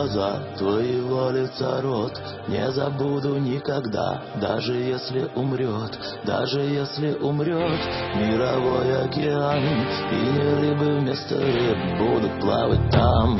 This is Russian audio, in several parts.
глаза твоего лица рот не забуду никогда, даже если умрет, даже если умрет мировой океан, и не рыбы вместо рыб будут плавать там.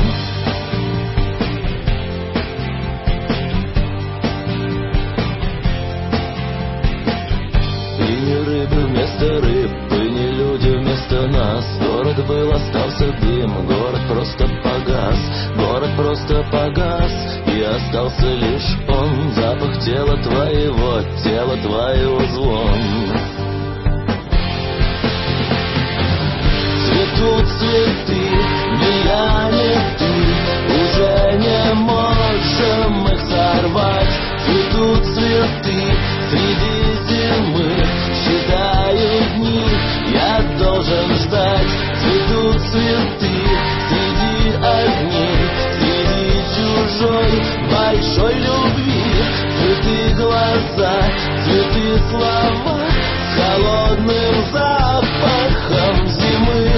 И не рыбы вместо рыб, и не люди вместо нас. Город был, остался дым, город просто погас, город просто погас, и остался лишь он, запах тела твоего звон. Цветут цветы, ни я, ни ты, уже не можем их сорвать. Цветут цветы среди зимы, считаю дни, я должен ждать. Цветут цветы среди огней, среди чужой большой любви. Цветы глаза, цветы слова с холодным запахом зимы.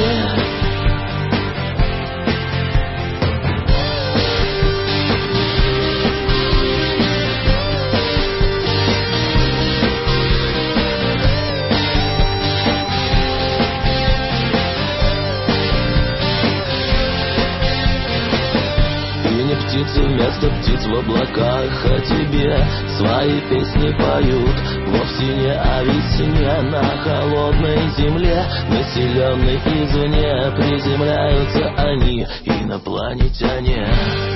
Птицы вместо птиц в облаках о тебе свои песни поют. Вовсе не о весне на холодной земле, населенной извне, приземляются они, инопланетяне.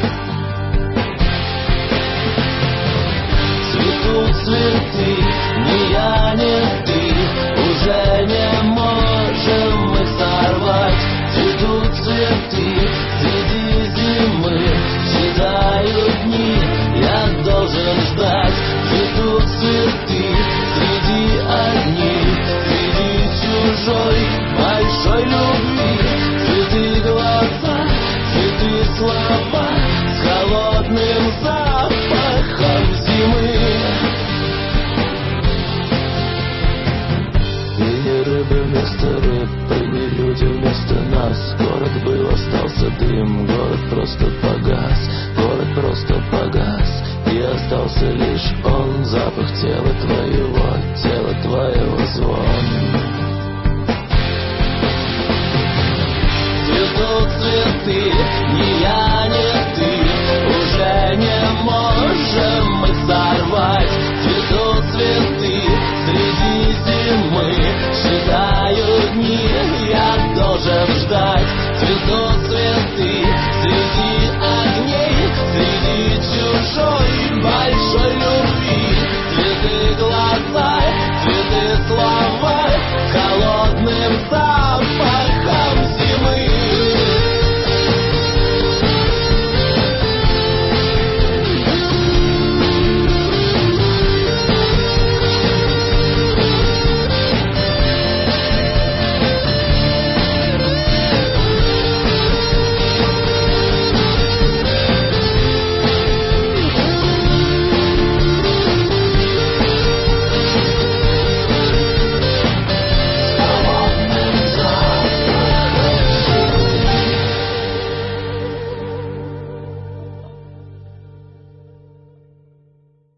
Цветут цветы, ни я, ни ты, уже не можем их сорвать. Цветут цветы среди зимы, считаю дни, я должен ждать. Цветут цветы среди огней, среди чужой большой любви. Цветы глаза, цветы слова с холодным запахом зимы. И не рыбы вместо рыб, и не люди вместо нас. Город был, остался дым, город просто погас, город просто погас, и остался лишь он, запах тела твоего звон. Цветут цветы, не я,